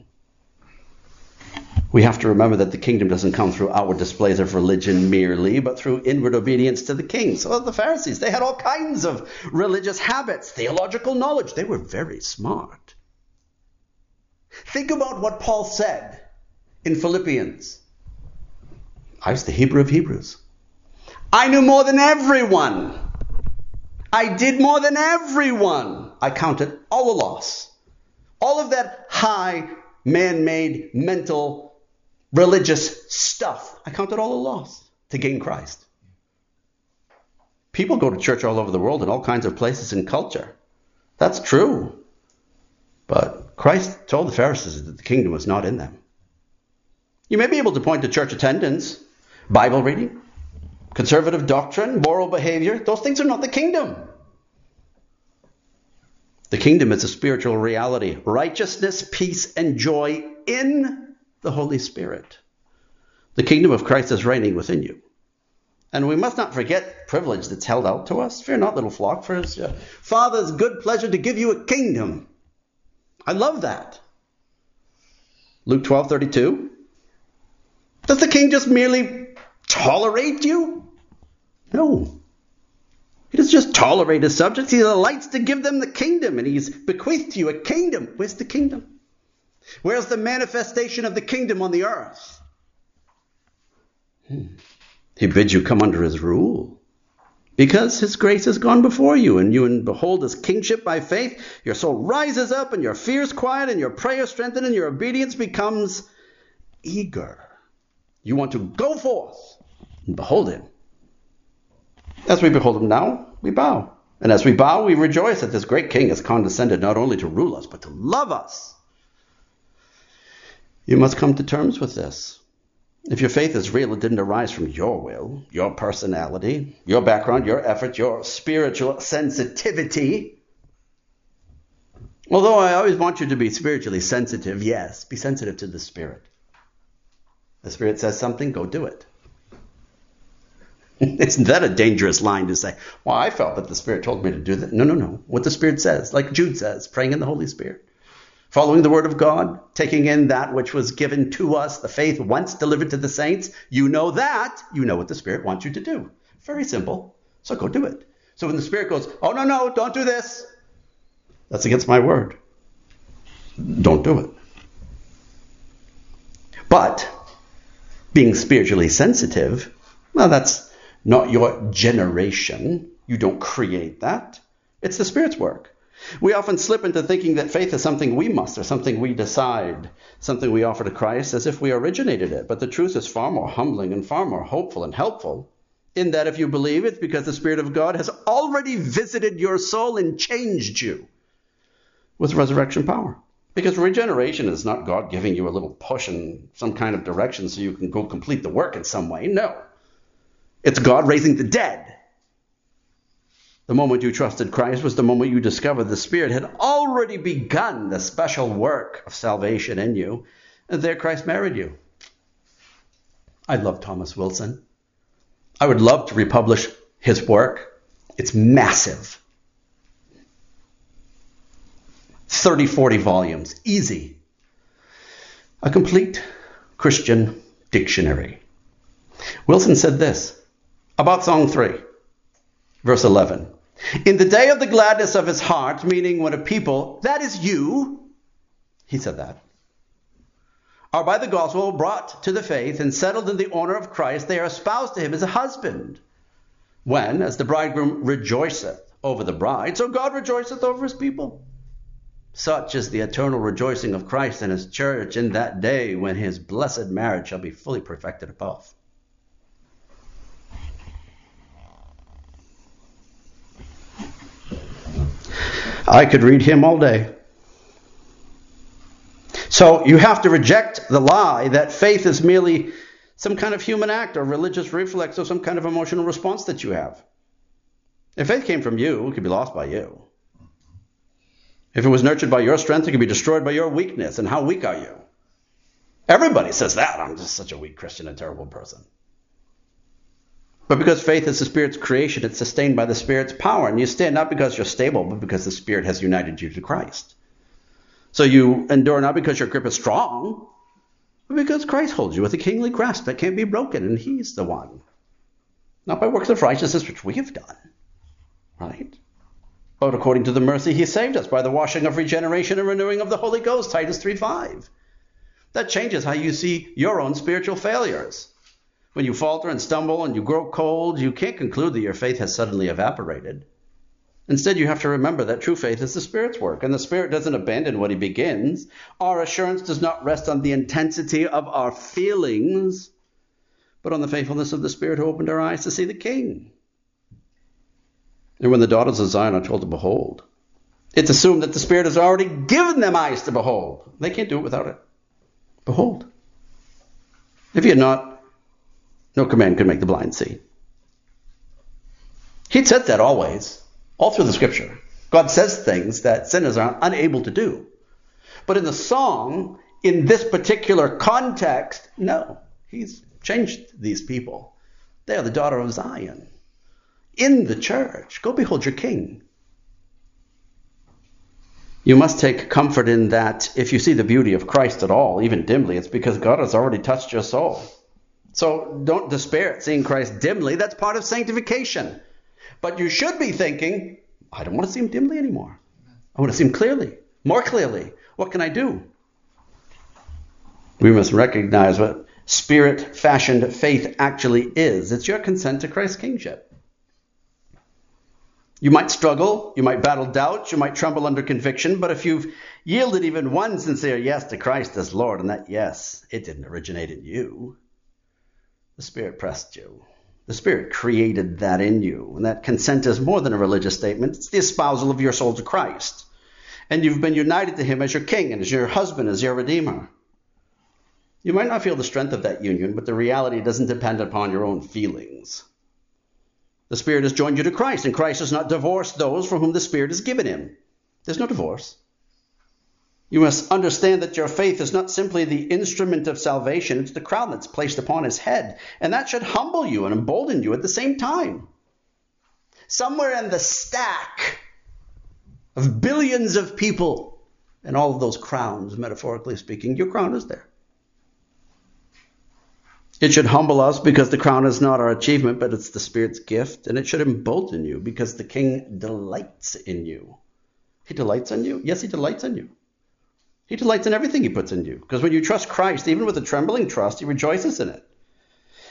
We have to remember that the kingdom doesn't come through outward displays of religion merely, but through inward obedience to the king. So the Pharisees, they had all kinds of religious habits, theological knowledge. They were very smart. Think about what Paul said in Philippians. I was the Hebrew of Hebrews. I knew more than everyone. I did more than everyone. I counted all a loss. All of that high, man-made, mental, religious stuff, I count it all a loss to gain Christ. People go to church all over the world in all kinds of places and culture. That's true. But Christ told the Pharisees that the kingdom was not in them. You may be able to point to church attendance, Bible reading, conservative doctrine, moral behavior. Those things are not the kingdom. The kingdom is a spiritual reality. Righteousness, peace, and joy in the Holy Spirit. The kingdom of Christ is reigning within you. And we must not forget privilege that's held out to us. Fear not, little flock, for it's your Father's good pleasure to give you a kingdom. I love that. Luke twelve thirty-two. Does the king just merely tolerate you? No. He doesn't just tolerate his subjects. He delights to give them the kingdom, and he's bequeathed to you a kingdom. Where's the kingdom? Where's the manifestation of the kingdom on the earth? Hmm. He bids you come under his rule, because his grace has gone before you, and you and behold his kingship by faith. Your soul rises up, and your fears quiet, and your prayer strengthened, and your obedience becomes eager. You want to go forth and behold him. As we behold him now, we bow. And as we bow, we rejoice that this great king has condescended not only to rule us, but to love us. You must come to terms with this. If your faith is real, it didn't arise from your will, your personality, your background, your effort, your spiritual sensitivity. Although I always want you to be spiritually sensitive, yes, be sensitive to the Spirit. The Spirit says something, go do it. Isn't that a dangerous line to say? Well, I felt that the Spirit told me to do that. No, no, no. What the Spirit says, like Jude says, praying in the Holy Spirit. Following the word of God, taking in that which was given to us, the faith once delivered to the saints. You know that. You know what the Spirit wants you to do. Very simple. So go do it. So when the Spirit goes, oh, no, no, don't do this. That's against my word. Don't do it. But being spiritually sensitive, well, that's not your generation. You don't create that. It's the Spirit's work. We often slip into thinking that faith is something we muster, something we decide, something we offer to Christ as if we originated it. But the truth is far more humbling and far more hopeful and helpful, in that if you believe, it's because the Spirit of God has already visited your soul and changed you with resurrection power. Because regeneration is not God giving you a little push in some kind of direction so you can go complete the work in some way. No. It's God raising the dead. The moment you trusted Christ was the moment you discovered the Spirit had already begun the special work of salvation in you, and there Christ married you. I love Thomas Wilson. I would love to republish his work. It's massive. thirty, forty volumes. Easy. A complete Christian dictionary. Wilson said this about Song three, verse eleven. In the day of the gladness of his heart, meaning when a people, that is you, he said that, are by the gospel brought to the faith and settled in the honor of Christ, they are espoused to him as a husband. When, as the bridegroom rejoiceth over the bride, so God rejoiceth over his people. Such is the eternal rejoicing of Christ and his church in that day when his blessed marriage shall be fully perfected above. I could read him all day. So you have to reject the lie that faith is merely some kind of human act or religious reflex or some kind of emotional response that you have. If faith came from you, it could be lost by you. If it was nurtured by your strength, it could be destroyed by your weakness. And how weak are you? Everybody says that. I'm just such a weak Christian and terrible person. But because faith is the Spirit's creation, it's sustained by the Spirit's power. And you stand not because you're stable, but because the Spirit has united you to Christ. So you endure not because your grip is strong, but because Christ holds you with a kingly grasp that can't be broken, and he's the one. Not by works of righteousness, which we have done. Right? But according to the mercy he saved us by the washing of regeneration and renewing of the Holy Ghost, Titus three five. That changes how you see your own spiritual failures. When you falter and stumble and you grow cold, you can't conclude that your faith has suddenly evaporated. Instead, you have to remember that true faith is the Spirit's work, and the Spirit doesn't abandon what he begins. Our assurance does not rest on the intensity of our feelings, but on the faithfulness of the Spirit who opened our eyes to see the King. And when the daughters of Zion are told to behold, it's assumed that the Spirit has already given them eyes to behold. They can't do it without it. Behold. If he had not, no command could make the blind see. He said that always, all through the scripture. God says things that sinners are unable to do. But in the song, in this particular context, no. He's changed these people. They are the daughter of Zion. In the church, go behold your King. You must take comfort in that if you see the beauty of Christ at all, even dimly, it's because God has already touched your soul. So don't despair at seeing Christ dimly. That's part of sanctification. But you should be thinking, I don't want to see him dimly anymore. I want to see him clearly, more clearly. What can I do? We must recognize what Spirit-fashioned faith actually is. It's your consent to Christ's kingship. You might struggle, you might battle doubts, you might tremble under conviction, but if you've yielded even one sincere yes to Christ as Lord, and that yes, it didn't originate in you, the Spirit pressed you. The Spirit created that in you. And that consent is more than a religious statement. It's the espousal of your soul to Christ. And you've been united to him as your King and as your husband, as your Redeemer. You might not feel the strength of that union, but the reality doesn't depend upon your own feelings. The Spirit has joined you to Christ, and Christ has not divorced those from whom the Spirit has given him. There's no divorce. You must understand that your faith is not simply the instrument of salvation. It's the crown that's placed upon his head. And that should humble you and embolden you at the same time. Somewhere in the stack of billions of people and all of those crowns, metaphorically speaking, your crown is there. It should humble us because the crown is not our achievement, but it's the Spirit's gift. And it should embolden you because the King delights in you. He delights in you? Yes, he delights in you. He delights in everything he puts in you. Because when you trust Christ, even with a trembling trust, he rejoices in it.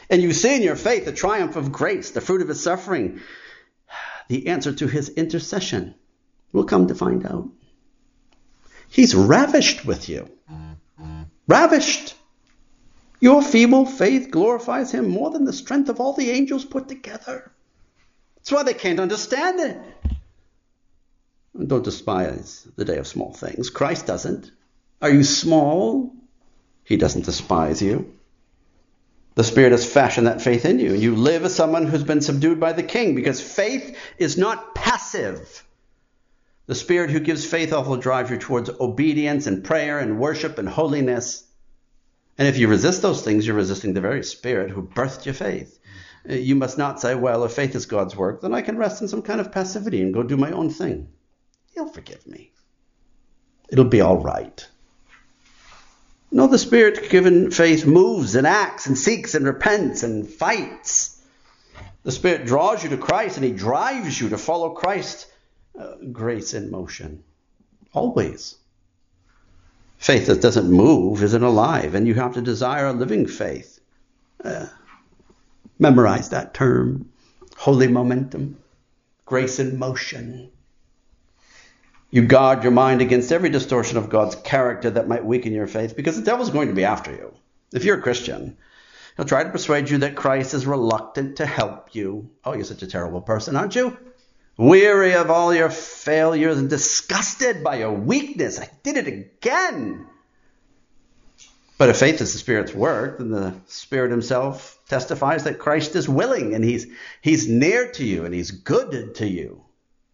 And you see in your faith the triumph of grace, the fruit of his suffering, the answer to his intercession. We'll come to find out. He's ravished with you. Ravished. Your feeble faith glorifies him more than the strength of all the angels put together. That's why they can't understand it. And don't despise the day of small things. Christ doesn't. Are you small? He doesn't despise you. The Spirit has fashioned that faith in you. And you live as someone who's been subdued by the King, because faith is not passive. The Spirit who gives faith will drive you towards obedience and prayer and worship and holiness. And if you resist those things, you're resisting the very Spirit who birthed your faith. You must not say, well, if faith is God's work, then I can rest in some kind of passivity and go do my own thing. He'll forgive me. It'll be all right. No, the Spirit-given faith moves and acts and seeks and repents and fights. The Spirit draws you to Christ and he drives you to follow Christ. Uh, grace in motion. Always. Faith that doesn't move isn't alive, and you have to desire a living faith. Uh, memorize that term. Holy momentum. Grace in motion. You guard your mind against every distortion of God's character that might weaken your faith, because the devil's going to be after you. If you're a Christian, he'll try to persuade you that Christ is reluctant to help you. Oh, you're such a terrible person, aren't you? Weary of all your failures and disgusted by your weakness. I did it again. But if faith is the Spirit's work, then the Spirit himself testifies that Christ is willing and he's, he's near to you and he's good to you.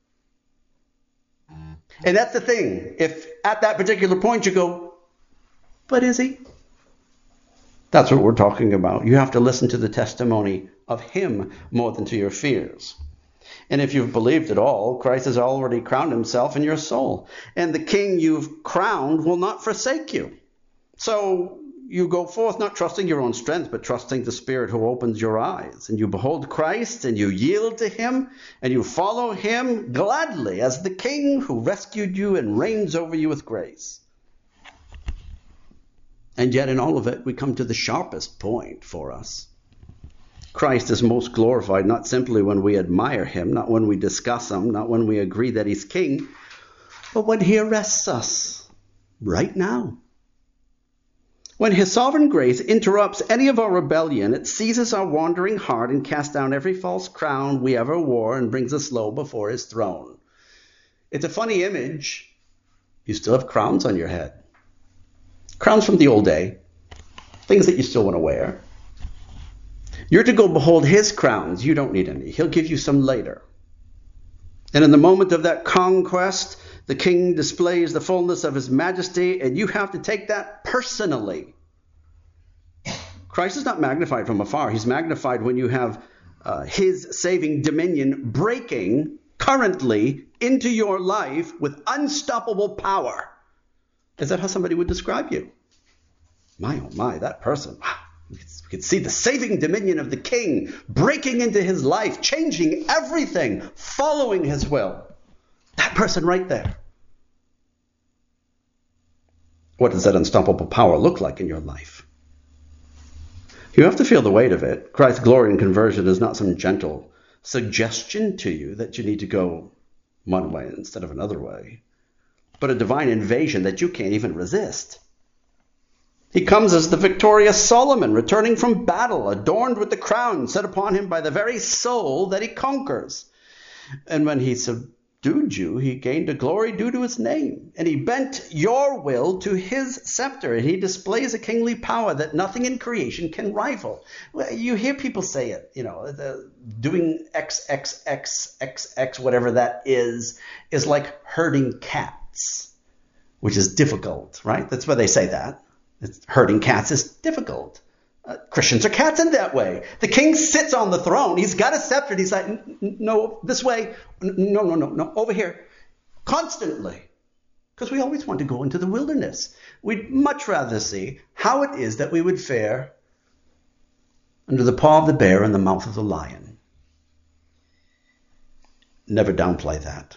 And that's the thing. If at that particular point you go, but is he? That's what we're talking about. You have to listen to the testimony of him more than to your fears. And if you've believed it all, Christ has already crowned himself in your soul. And the King you've crowned will not forsake you. So you go forth not trusting your own strength, but trusting the Spirit who opens your eyes. And you behold Christ, and you yield to him, and you follow him gladly as the King who rescued you and reigns over you with grace. And yet in all of it, we come to the sharpest point for us. Christ is most glorified not simply when we admire him, not when we discuss him, not when we agree that he's king, but when he arrests us right now. When his sovereign grace interrupts any of our rebellion, it seizes our wandering heart and casts down every false crown we ever wore and brings us low before his throne. It's a funny image. You still have crowns on your head. Crowns from the old day. Things that you still want to wear. You're to go behold his crowns. You don't need any. He'll give you some later. And in the moment of that conquest, the King displays the fullness of his majesty, and you have to take that personally. Christ is not magnified from afar. He's magnified when you have uh, his saving dominion breaking currently into your life with unstoppable power. Is that how somebody would describe you? My, oh my, that person. Wow. We could see the saving dominion of the King breaking into his life, changing everything, following his will. That person right there. What does that unstoppable power look like in your life? You have to feel the weight of it. Christ's glory and conversion is not some gentle suggestion to you that you need to go one way instead of another way, but a divine invasion that you can't even resist. He comes as the victorious Solomon, returning from battle, adorned with the crown set upon him by the very soul that he conquers. And when he subdued you, he gained a glory due to his name. And he bent your will to his scepter, and he displays a kingly power that nothing in creation can rival. Well, you hear people say it, you know, the, doing X, X, X, X, X, whatever that is, is like herding cats, which is difficult, right? That's why they say that. It's, herding cats is difficult. Uh, Christians are cats in that way. The King sits on the throne. He's got a scepter. And he's like, no, this way. No, no, no, no, over here. Constantly. Because we always want to go into the wilderness. We'd much rather see how it is that we would fare under the paw of the bear and the mouth of the lion. Never downplay that.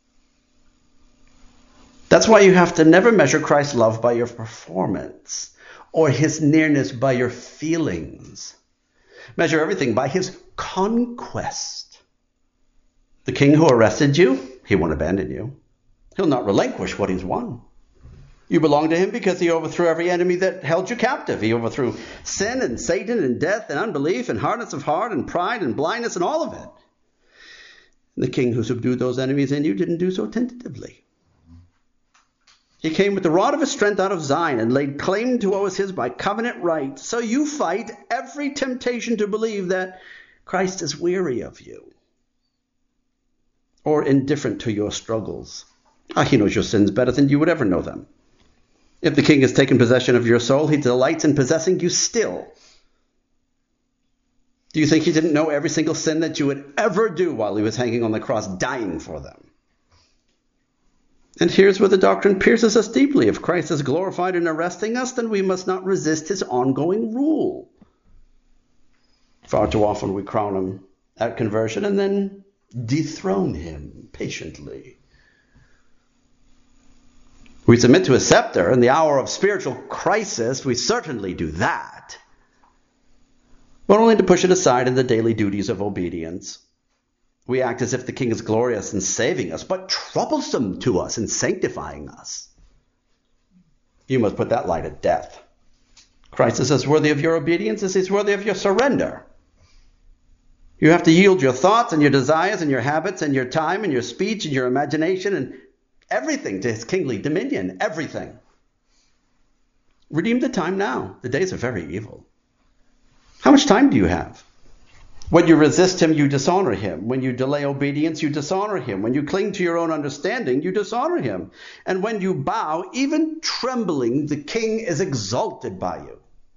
That's why you have to never measure Christ's love by your performance or his nearness by your feelings. Measure everything by his conquest. The king who arrested you, he won't abandon you. He'll not relinquish what he's won. You belong to him because he overthrew every enemy that held you captive. He overthrew sin and Satan and death and unbelief and hardness of heart and pride and blindness and all of it. And the king who subdued those enemies in you didn't do so tentatively. He came with the rod of his strength out of Zion and laid claim to what was his by covenant right. So you fight every temptation to believe that Christ is weary of you or indifferent to your struggles. Ah, he knows your sins better than you would ever know them. If the king has taken possession of your soul, he delights in possessing you still. Do you think he didn't know every single sin that you would ever do while he was hanging on the cross, dying for them? And here's where the doctrine pierces us deeply. If Christ is glorified in arresting us, then we must not resist his ongoing rule. Far too often we crown him at conversion and then dethrone him patiently. We submit to his scepter in the hour of spiritual crisis. We certainly do that, but only to push it aside in the daily duties of obedience. We act as if the king is glorious in saving us, but troublesome to us in sanctifying us. You must put that lie to death. Christ is as worthy of your obedience as he's worthy of your surrender. You have to yield your thoughts and your desires and your habits and your time and your speech and your imagination and everything to his kingly dominion, everything. Redeem the time now. The days are very evil. How much time do you have? When you resist him, you dishonor him. When you delay obedience, you dishonor him. When you cling to your own understanding, you dishonor him. And when you bow, even trembling, the king is exalted by you.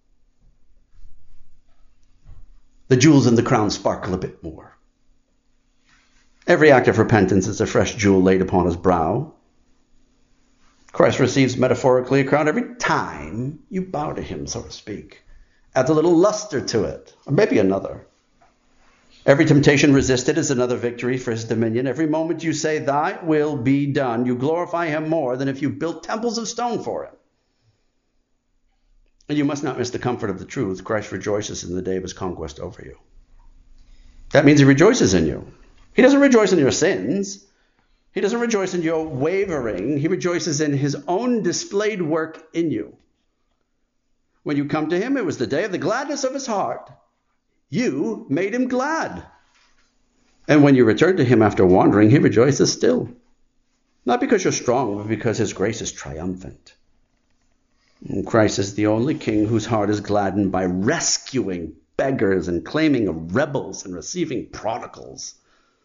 The jewels in the crown sparkle a bit more. Every act of repentance is a fresh jewel laid upon his brow. Christ receives metaphorically a crown every time you bow to him, so to speak. Adds a little luster to it, or maybe another. Every temptation resisted is another victory for his dominion. Every moment you say, thy will be done, you glorify him more than if you built temples of stone for him. And you must not miss the comfort of the truth. Christ rejoices in the day of his conquest over you. That means he rejoices in you. He doesn't rejoice in your sins. He doesn't rejoice in your wavering. He rejoices in his own displayed work in you. When you come to him, it was the day of the gladness of his heart. You made him glad. And when you return to him after wandering, he rejoices still. Not because you're strong, but because his grace is triumphant. And Christ is the only king whose heart is gladdened by rescuing beggars and claiming rebels and receiving prodigals.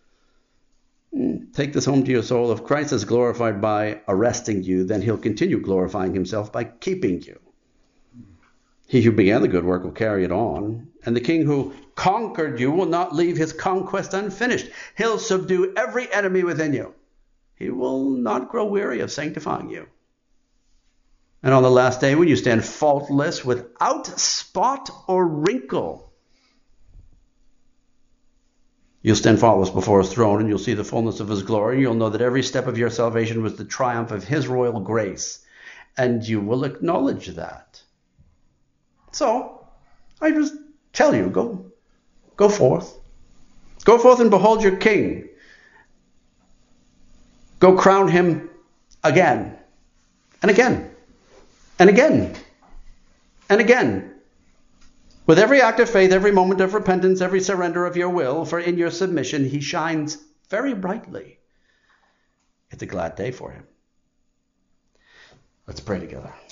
Take this home to your soul. If Christ is glorified by arresting you, then he'll continue glorifying himself by keeping you. He who began the good work will carry it on, and the king who conquered you will not leave his conquest unfinished. He'll subdue every enemy within you. He will not grow weary of sanctifying you. And on the last day, when you stand faultless, without spot or wrinkle, you'll stand faultless before his throne, and you'll see the fullness of his glory. You'll know that every step of your salvation was the triumph of his royal grace, and you will acknowledge that. So, I just tell you, go, go forth. Go forth and behold your king. Go crown him again, and again, and again, and again. With every act of faith, every moment of repentance, every surrender of your will, for in your submission he shines very brightly. It's a glad day for him. Let's pray together.